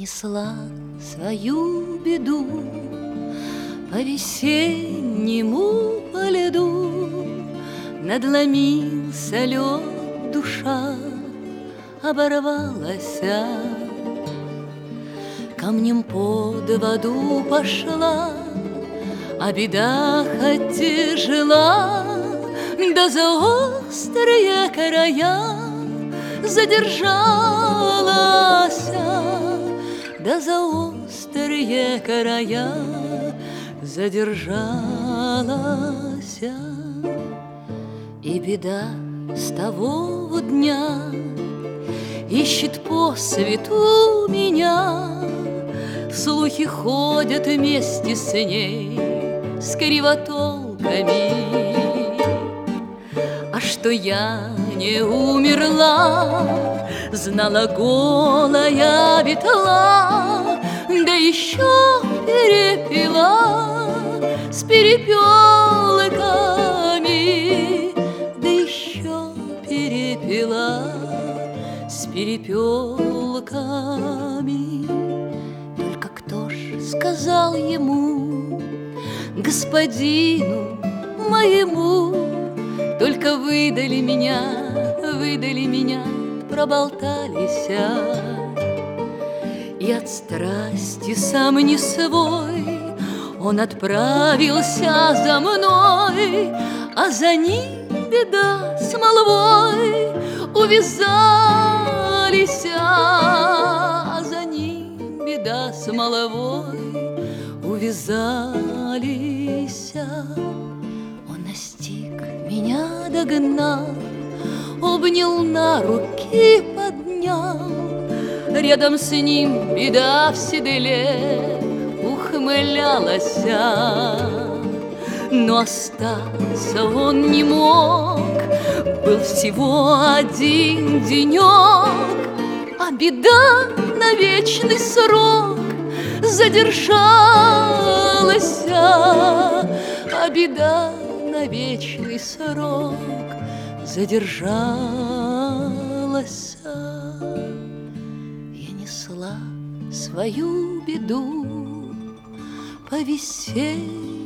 несла свою беду по весеннему по льду. Надломился лед, душа оборвалась, камнем под воду пошла, а беда хоть тяжела, да за острые края задержалась, да за острые края задержалась. И беда с того дня ищет по свету меня. Слухи ходят вместе с ней, с кривотолками, а что я не умерла, знала голая ветла, да еще перепила с перепелками, да еще перепила с перепелками. Только кто ж сказал ему, господину моему, только выдали меня, проболтались, и от страсти сам не свой он отправился за мной, а за ним беда с молвой увязались, а за ним беда с молвой увязались. Он настиг меня, догнал, обнял на руки, поднял. Рядом с ним беда в седле ухмылялась, но остаться он не мог. Был всего один денек, а беда на вечный срок задержалась, а беда на вечный срок задержалась. Я несла свою беду по весеннему